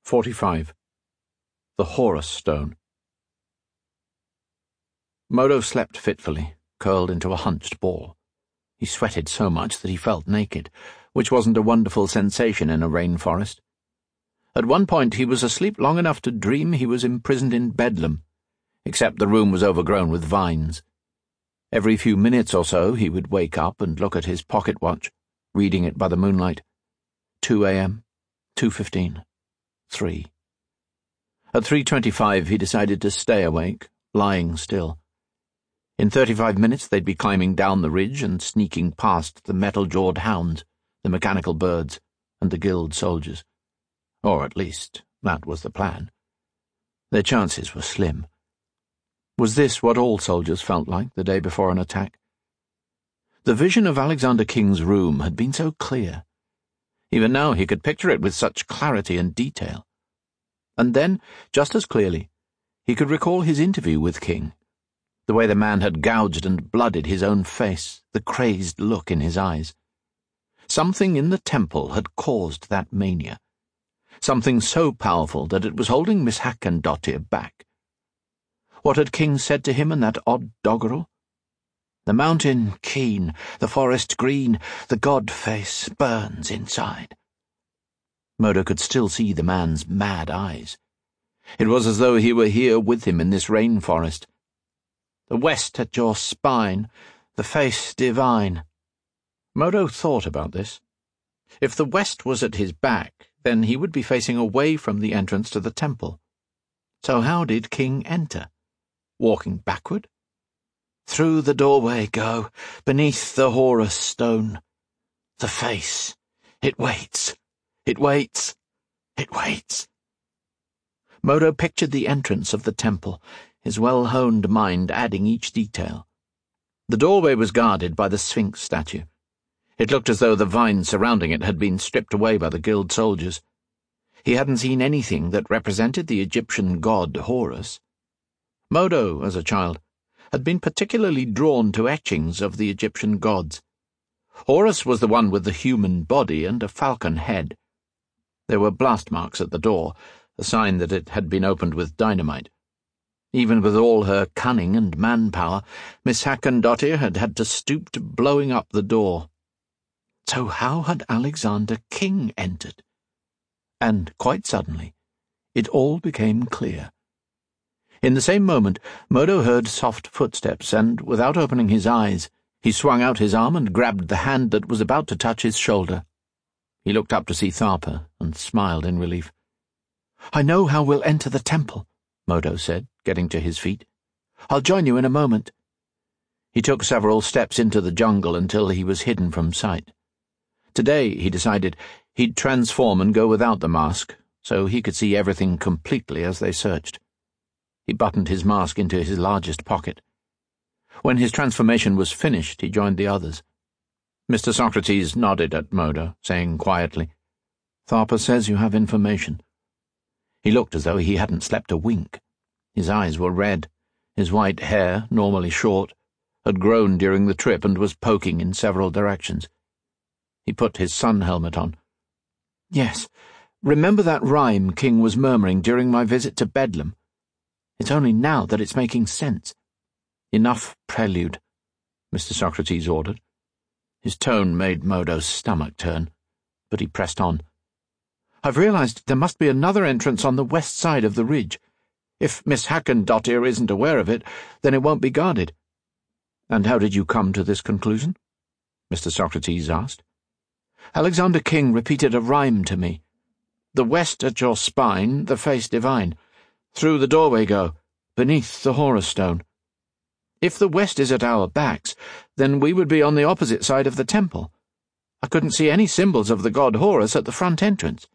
45. The Horus Stone. Modo slept fitfully, curled into a hunched ball. He sweated so much that he felt naked, which wasn't a wonderful sensation in a rainforest. At one point he was asleep long enough to dream he was imprisoned in Bedlam, except the room was overgrown with vines. Every few minutes or so he would wake up and look at his pocket watch, reading it by the moonlight. 2 a.m., 2:15, 3. At 3:25 he decided to stay awake, lying still. In 35 minutes they'd be climbing down the ridge and sneaking past the metal-jawed hounds, the mechanical birds, and the guild soldiers. Or at least, that was the plan. Their chances were slim. Was this what all soldiers felt like the day before an attack? The vision of Alexander King's room had been so clear. Even now he could picture it with such clarity and detail. And then, just as clearly, he could recall his interview with King, the way the man had gouged and blooded his own face, the crazed look in his eyes. Something in the temple had caused that mania, something so powerful that it was holding Miss Hakkendottir back. What had King said to him in that odd doggerel? The mountain keen, the forest green, the god face burns inside. Modo could still see the man's mad eyes. It was as though he were here with him in this rainforest. The west at your spine, the face divine. Modo thought about this. If the west was at his back, then he would be facing away from the entrance to the temple. So how did King enter? Walking backward? Through the doorway go, beneath the Horus Stone. The face, it waits. It waits. It waits. Modo pictured the entrance of the temple, his well-honed mind adding each detail. The doorway was guarded by the Sphinx statue. It looked as though the vines surrounding it had been stripped away by the guild soldiers. He hadn't seen anything that represented the Egyptian god Horus. Modo, as a child, had been particularly drawn to etchings of the Egyptian gods. Horus was the one with the human body and a falcon head. There were blast marks at the door, a sign that it had been opened with dynamite. Even with all her cunning and manpower, Miss Hakkendottir had had to stoop to blowing up the door. So how had Alexander King entered? And, quite suddenly, it all became clear. In the same moment, Modo heard soft footsteps, and, without opening his eyes, he swung out his arm and grabbed the hand that was about to touch his shoulder. He looked up to see Tharpa and smiled in relief. "I know how we'll enter the temple," Modo said, getting to his feet. "I'll join you in a moment." He took several steps into the jungle until he was hidden from sight. Today, he decided, he'd transform and go without the mask, so he could see everything completely as they searched. He buttoned his mask into his largest pocket. When his transformation was finished, he joined the others. Mr. Socrates nodded at Modo, saying quietly, "Tharpa says you have information." He looked as though he hadn't slept a wink. His eyes were red. His white hair, normally short, had grown during the trip and was poking in several directions. He put his sun helmet on. "Yes, remember that rhyme King was murmuring during my visit to Bedlam? It's only now that it's making sense." "Enough prelude," Mr. Socrates ordered. His tone made Modo's stomach turn, but he pressed on. "I've realized there must be another entrance on the west side of the ridge. If Miss Hakkendottir isn't aware of it, then it won't be guarded." "And how did you come to this conclusion?" Mr. Socrates asked. "Alexander King repeated a rhyme to me. The west at your spine, the face divine. Through the doorway go, beneath the Horus Stone. If the west is at our backs, then we would be on the opposite side of the temple. I couldn't see any symbols of the god Horus at the front entrance."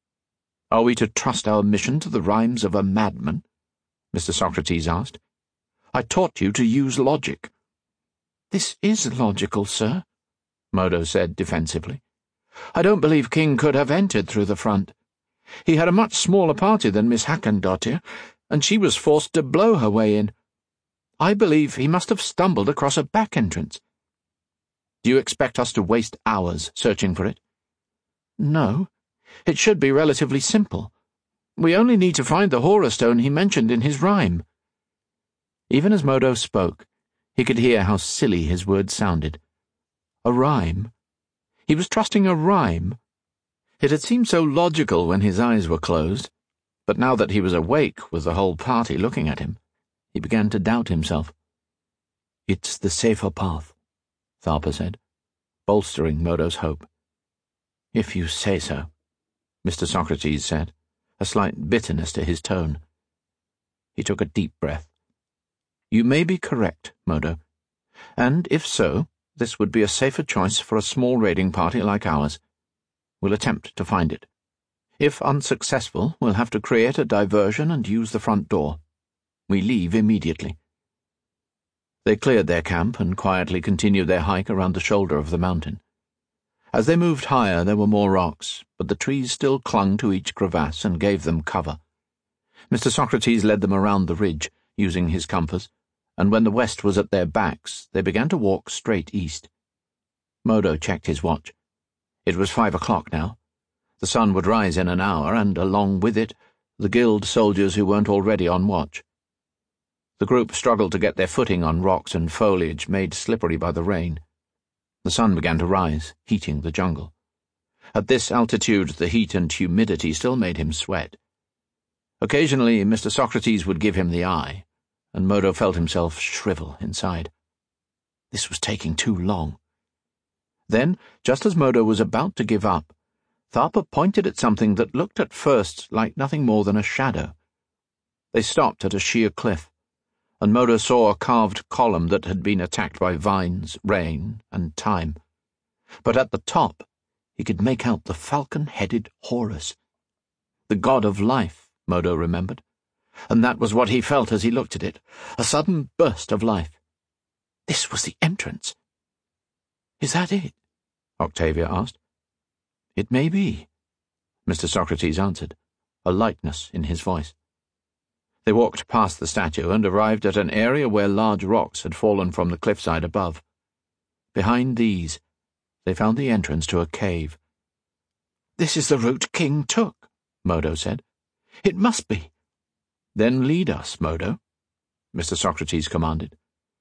"Are we to trust our mission to the rhymes of a madman?" Mr. Socrates asked. "I taught you to use logic." "This is logical, sir," Modo said defensively. "I don't believe King could have entered through the front. He had a much smaller party than Miss Hakkendottir, and she was forced to blow her way in. I believe he must have stumbled across a back entrance." "Do you expect us to waste hours searching for it?" "No. It should be relatively simple. We only need to find the Horror Stone he mentioned in his rhyme." Even as Modo spoke, he could hear how silly his words sounded. A rhyme? He was trusting a rhyme? It had seemed so logical when his eyes were closed, but now that he was awake with the whole party looking at him, he began to doubt himself. "It's the safer path," Tharpa said, bolstering Modo's hope. "If you say so," Mr. Socrates said, a slight bitterness to his tone. He took a deep breath. "You may be correct, Modo, and if so, this would be a safer choice for a small raiding party like ours. We'll attempt to find it. If unsuccessful, we'll have to create a diversion and use the front door. We leave immediately." They cleared their camp and quietly continued their hike around the shoulder of the mountain. As they moved higher, there were more rocks, but the trees still clung to each crevasse and gave them cover. Mr. Socrates led them around the ridge, using his compass, and when the west was at their backs, they began to walk straight east. Modo checked his watch. It was 5 o'clock now. The sun would rise in an hour, and along with it, the guild soldiers who weren't already on watch. The group struggled to get their footing on rocks and foliage made slippery by the rain. The sun began to rise, heating the jungle. At this altitude, the heat and humidity still made him sweat. Occasionally, Mr. Socrates would give him the eye, and Modo felt himself shrivel inside. This was taking too long. Then, just as Modo was about to give up, Tharpa pointed at something that looked at first like nothing more than a shadow. They stopped at a sheer cliff, and Modo saw a carved column that had been attacked by vines, rain, and time. But at the top, he could make out the falcon-headed Horus. The god of life, Modo remembered, and that was what he felt as he looked at it, a sudden burst of life. This was the entrance. "Is that it?" Octavia asked. "It may be," Mr. Socrates answered, a lightness in his voice. They walked past the statue and arrived at an area where large rocks had fallen from the cliffside above. Behind these, they found the entrance to a cave. "This is the route King took," Modo said. "It must be." "Then lead us, Modo," Mr. Socrates commanded.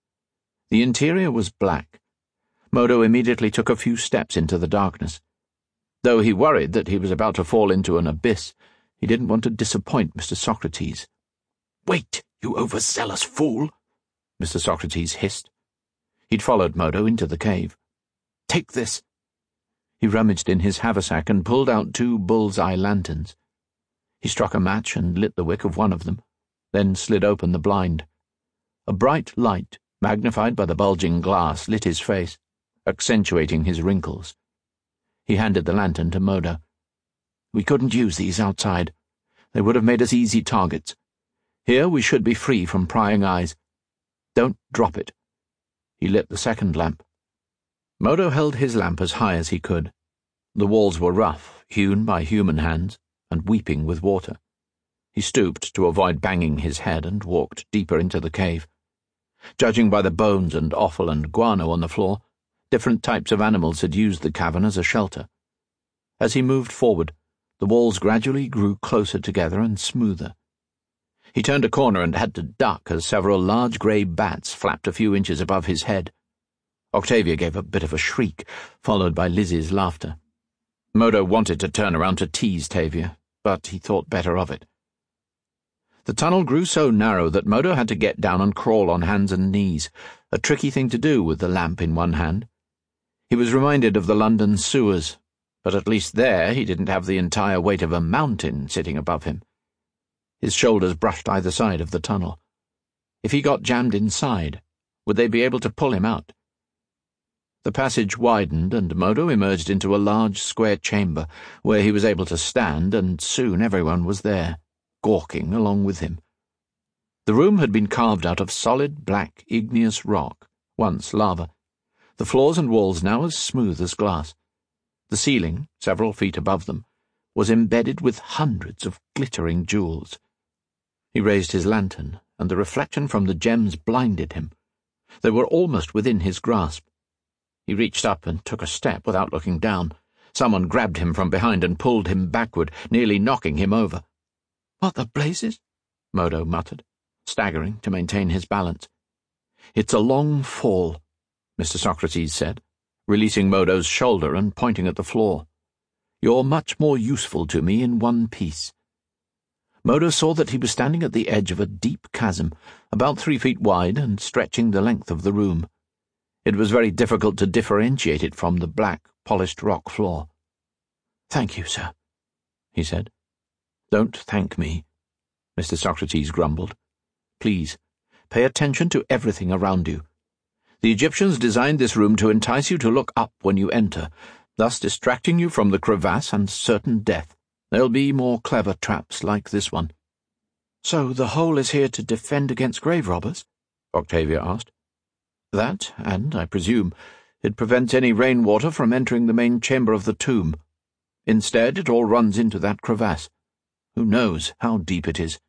The interior was black. Modo immediately took a few steps into the darkness. Though he worried that he was about to fall into an abyss, he didn't want to disappoint Mr. Socrates. "Wait, you overzealous fool," Mr. Socrates hissed. He'd followed Modo into the cave. "Take this." He rummaged in his haversack and pulled out 2 bull's-eye lanterns. He struck a match and lit the wick of one of them, then slid open the blind. A bright light, magnified by the bulging glass, lit his face, accentuating his wrinkles. He handed the lantern to Modo. "We couldn't use these outside. They would have made us easy targets. Here we should be free from prying eyes. Don't drop it." He lit the second lamp. Modo held his lamp as high as he could. The walls were rough, hewn by human hands, and weeping with water. He stooped to avoid banging his head and walked deeper into the cave. Judging by the bones and offal and guano on the floor, different types of animals had used the cavern as a shelter. As he moved forward, the walls gradually grew closer together and smoother. He turned a corner and had to duck as several large grey bats flapped a few inches above his head. Octavia gave a bit of a shriek, followed by Lizzie's laughter. Modo wanted to turn around to tease Tavia, but he thought better of it. The tunnel grew so narrow that Modo had to get down and crawl on hands and knees, a tricky thing to do with the lamp in one hand. He was reminded of the London sewers, but at least there he didn't have the entire weight of a mountain sitting above him. His shoulders brushed either side of the tunnel. If he got jammed inside, would they be able to pull him out? The passage widened, and Modo emerged into a large square chamber where he was able to stand, and soon everyone was there, gawking along with him. The room had been carved out of solid black igneous rock, once lava. The floors and walls now as smooth as glass. The ceiling, several feet above them, was embedded with hundreds of glittering jewels. He raised his lantern, and the reflection from the gems blinded him. They were almost within his grasp. He reached up and took a step without looking down. Someone grabbed him from behind and pulled him backward, nearly knocking him over. What the blazes? Modo muttered, staggering to maintain his balance. It's a long fall, Mr. Socrates said, releasing Modo's shoulder and pointing at the floor. You're much more useful to me in one piece. Modo saw that he was standing at the edge of a deep chasm, about 3 feet wide and stretching the length of the room. It was very difficult to differentiate it from the black, polished rock floor. Thank you, sir, he said. Don't thank me, Mr. Socrates grumbled. Please, pay attention to everything around you. The Egyptians designed this room to entice you to look up when you enter, thus distracting you from the crevasse and certain death. There'll be more clever traps like this one. So the hole is here to defend against grave robbers? Octavia asked. That, and, I presume, it prevents any rainwater from entering the main chamber of the tomb. Instead, it all runs into that crevasse. Who knows how deep it is?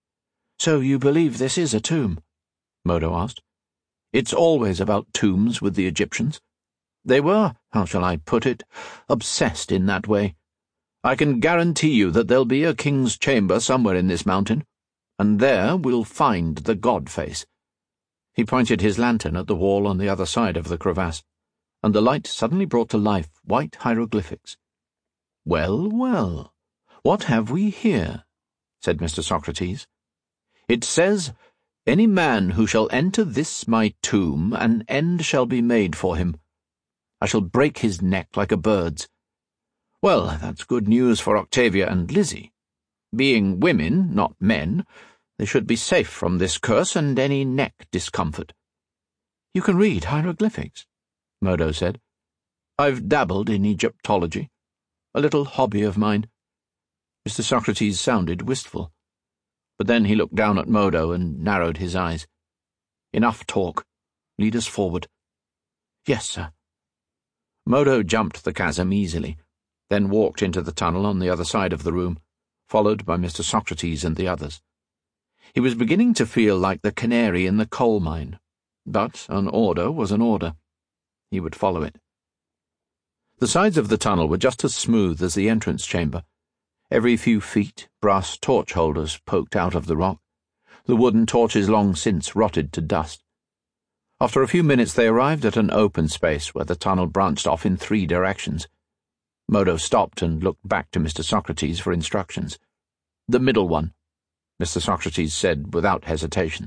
So you believe this is a tomb? Modo asked. It's always about tombs with the Egyptians. They were, how shall I put it, obsessed in that way. I can guarantee you that there'll be a king's chamber somewhere in this mountain, and there we'll find the god face. He pointed his lantern at the wall on the other side of the crevasse, and the light suddenly brought to life white hieroglyphics. Well, well, what have we here? Said Mr. Socrates. It says, Any man who shall enter this my tomb, an end shall be made for him. I shall break his neck like a bird's. Well, that's good news for Octavia and Lizzie. Being women, not men, they should be safe from this curse and any neck discomfort. You can read hieroglyphics, Modo said. I've dabbled in Egyptology. A little hobby of mine. Mr. Socrates sounded wistful. But then he looked down at Modo and narrowed his eyes. Enough talk. Lead us forward. Yes, sir. Modo jumped the chasm easily, then walked into the tunnel on the other side of the room, followed by Mr. Socrates and the others. He was beginning to feel like the canary in the coal mine, but an order was an order. He would follow it. The sides of the tunnel were just as smooth as the entrance chamber. Every few feet, brass torch holders poked out of the rock, the wooden torches long since rotted to dust. After a few minutes they arrived at an open space where the tunnel branched off in 3 directions. Modo stopped and looked back to Mr. Socrates for instructions. The middle one, Mr. Socrates said without hesitation.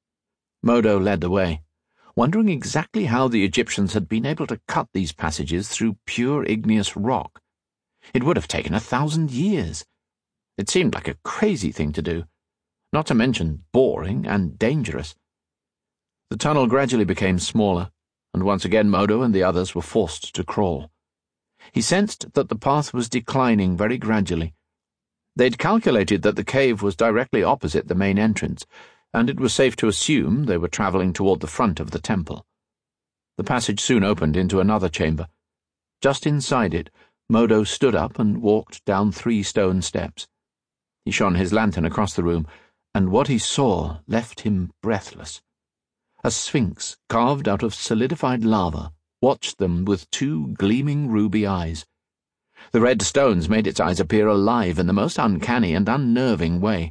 Modo led the way, wondering exactly how the Egyptians had been able to cut these passages through pure igneous rock. It would have taken 1,000 years. It seemed like a crazy thing to do, not to mention boring and dangerous. The tunnel gradually became smaller, and once again Modo and the others were forced to crawl. He sensed that the path was declining very gradually. They'd calculated that the cave was directly opposite the main entrance, and it was safe to assume they were travelling toward the front of the temple. The passage soon opened into another chamber. Just inside it, Modo stood up and walked down 3 stone steps. He shone his lantern across the room, and what he saw left him breathless. A sphinx carved out of solidified lava watched them with 2 gleaming ruby eyes. The red stones made its eyes appear alive in the most uncanny and unnerving way.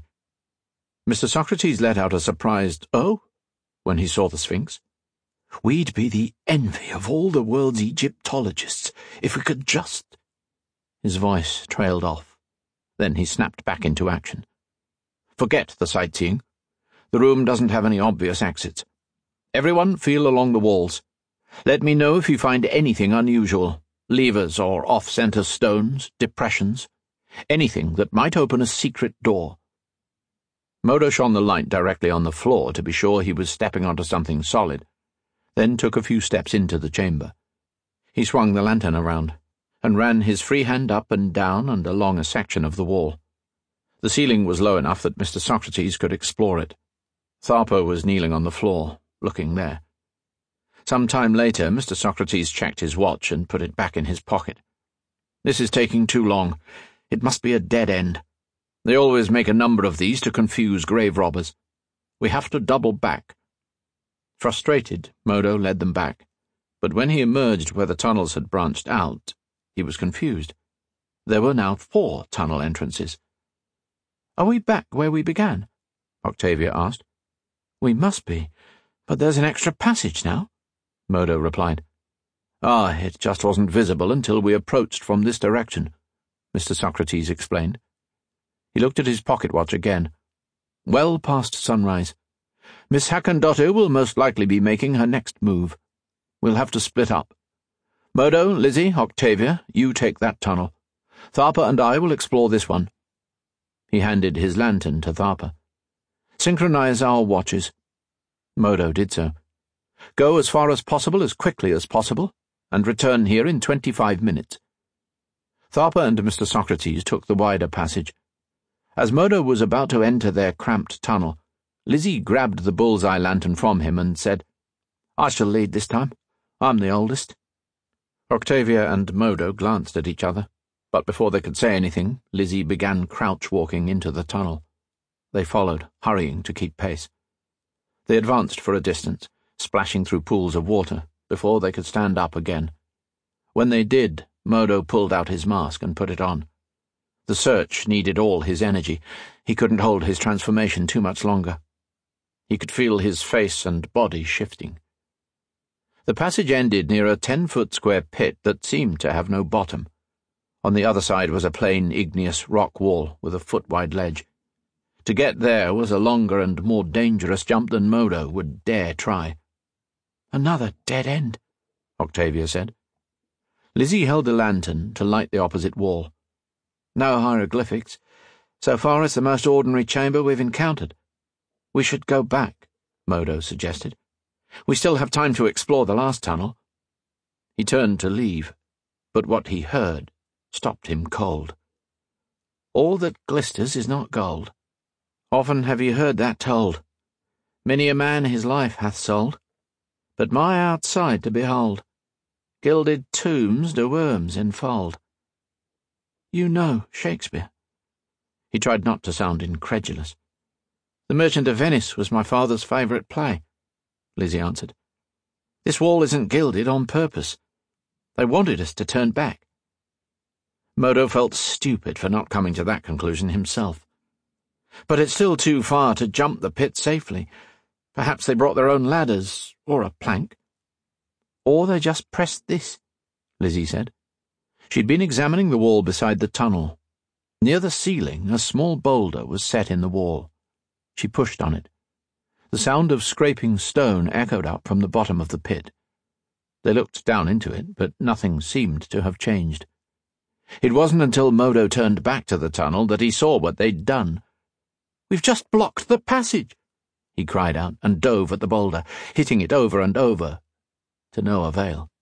Mr. Socrates let out a surprised "Oh?" when he saw the sphinx. We'd be the envy of all the world's Egyptologists if we could just... His voice trailed off. Then he snapped back into action. Forget the sightseeing. The room doesn't have any obvious exits. Everyone feel along the walls. Let me know if you find anything unusual, levers or off-center stones, depressions, anything that might open a secret door. Modo shone the light directly on the floor to be sure he was stepping onto something solid, then took a few steps into the chamber. He swung the lantern around and ran his free hand up and down and along a section of the wall. The ceiling was low enough that Mr. Socrates could explore it. Tharpo was kneeling on the floor, looking there. Some time later, Mr. Socrates checked his watch and put it back in his pocket. This is taking too long. It must be a dead end. They always make a number of these to confuse grave robbers. We have to double back. Frustrated, Modo led them back, but when he emerged where the tunnels had branched out, he was confused. There were now 4 tunnel entrances. Are we back where we began? Octavia asked. We must be, but there's an extra passage now, Modo replied. Ah, it just wasn't visible until we approached from this direction, Mr. Socrates explained. He looked at his pocket watch again. Well past sunrise. Miss Hackendottir will most likely be making her next move. We'll have to split up. Modo, Lizzie, Octavia, you take that tunnel. Tharpa and I will explore this one. He handed his lantern to Tharpa. Synchronize our watches. Modo did so. Go as far as possible as quickly as possible, and return here in 25 minutes. Tharpa and Mr. Socrates took the wider passage. As Modo was about to enter their cramped tunnel, Lizzie grabbed the bull's-eye lantern from him and said, I shall lead this time. I'm the oldest. Octavia and Modo glanced at each other, but before they could say anything, Lizzie began crouch-walking into the tunnel. They followed, hurrying to keep pace. They advanced for a distance, splashing through pools of water, before they could stand up again. When they did, Modo pulled out his mask and put it on. The search needed all his energy. He couldn't hold his transformation too much longer. He could feel his face and body shifting. The passage ended near a 10-foot square pit that seemed to have no bottom. On the other side was a plain, igneous rock wall with a foot-wide ledge. To get there was a longer and more dangerous jump than Modo would dare try. Another dead end, Octavia said. Lizzie held a lantern to light the opposite wall. No hieroglyphics. So far it's the most ordinary chamber we've encountered. We should go back, Modo suggested. We still have time to explore the last tunnel. He turned to leave, but what he heard stopped him cold. All that glisters is not gold. Often have you heard that told. Many a man his life hath sold, but my outside to behold. Gilded tombs do worms enfold. You know Shakespeare. He tried not to sound incredulous. The Merchant of Venice was my father's favourite play, Lizzie answered. This wall isn't gilded on purpose. They wanted us to turn back. Modo felt stupid for not coming to that conclusion himself. But it's still too far to jump the pit safely. Perhaps they brought their own ladders, or a plank. Or they just pressed this, Lizzie said. She'd been examining the wall beside the tunnel. Near the ceiling, a small boulder was set in the wall. She pushed on it. The sound of scraping stone echoed up from the bottom of the pit. They looked down into it, but nothing seemed to have changed. It wasn't until Modo turned back to the tunnel that he saw what they'd done. We've just blocked the passage, he cried out, and dove at the boulder, hitting it over and over, to no avail.